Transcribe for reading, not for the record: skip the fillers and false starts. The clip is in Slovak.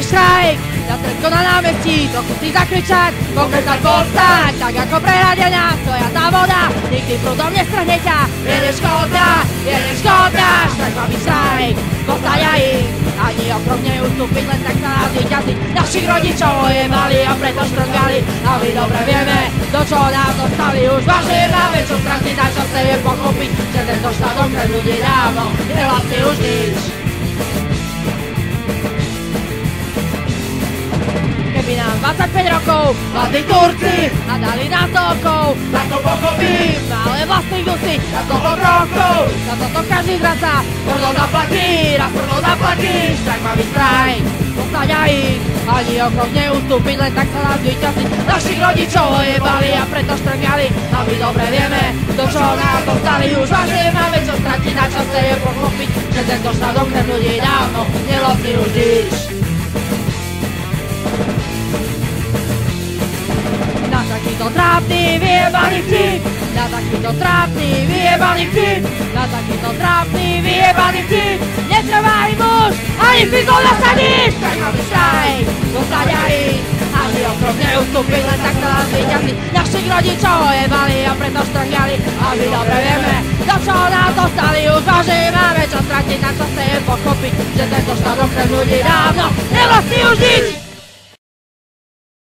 štrajk, na trnko na námestí, trochu si zakričať, konkrétne povstať, tak ako prehľadená, stoja tá voda, nikdy prúdom nestrhne ťa, je neškodná, štrajk má byť štrajk, povstať aj ich, ani o krok neustúpiť, len tak sa nás vyťaziť, našich rodičov ojebali a preto štrngali, a my dobre vieme, do čoho nás dostali, už vážne máme, čo strašne na čase je pochopiť, že tento štát okrem ľudí dávno nevlastní už nič. Keby nám 25 rokov mladí Turci nadali nás do okov, tak to pochopím, ale vlastných dusí na toho rokov, za toto každý zraca, tvrdou zaplatí, raz tvrdou zaplatí, štrajk má byť štrajk, postať aj ich, ani okrok neustúpiť, len tak sa nás vyťaziť, našich rodičov ojebali a preto štrngali, a my dobre vieme, do čoho nás dostali, už vážne máme čo stratiť, na čase je pochopiť, že tento štát okrem ľudí dávno nevlastní už nič. Takýto trápny, vyjebaný vtip, na takýto trápny, vyjebaný vtip, na takýto trápny, vyjebaný vtip, netrvá im už, ani fyzol nasadiť, tak máme štrajk, dostať aj ich, ani okrok neustúpiť, len tak sa nás vyťaziť, našich rodičov ojebali a preto štrngali, a my dobre vieme, do čoho nás dostali, už vážne máme čo stratiť, na čase je pochopiť, že tento štát okrem ľudí dávno nevlastní už nič.